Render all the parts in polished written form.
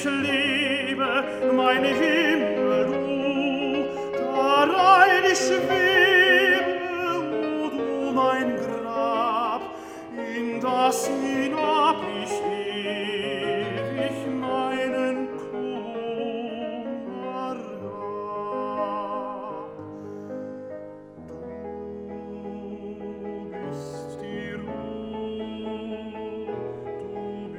lebe, mein Himmel, du, darein ich schwebe, o du mein Grab, in das hinab ich ewig meinen Kummer gab. Du bist die Ruhe, du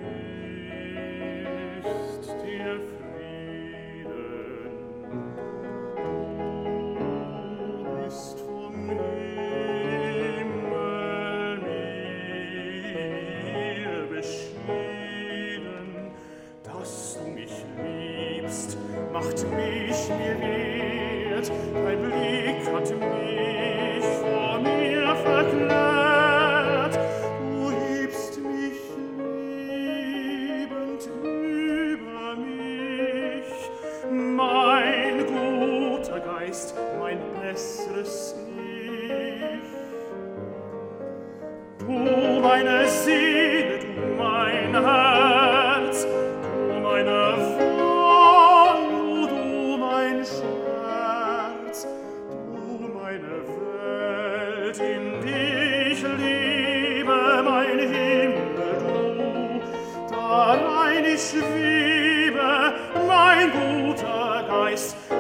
bist der Frieden, du bist vom Himmel mir beschieden. Dass du mich liebst, macht mich mir wert, dein Blick hat mich vor mir verklärt. Du hebst mich liebend über mich, mein guter Geist, mein besseres Ich. Du meine Seele, du mein Herz, du meine Freude, du mein Scherz, du meine Welt, in die ich lebe, mein Himmel, du, darein ich schwebe, mein guter Geist,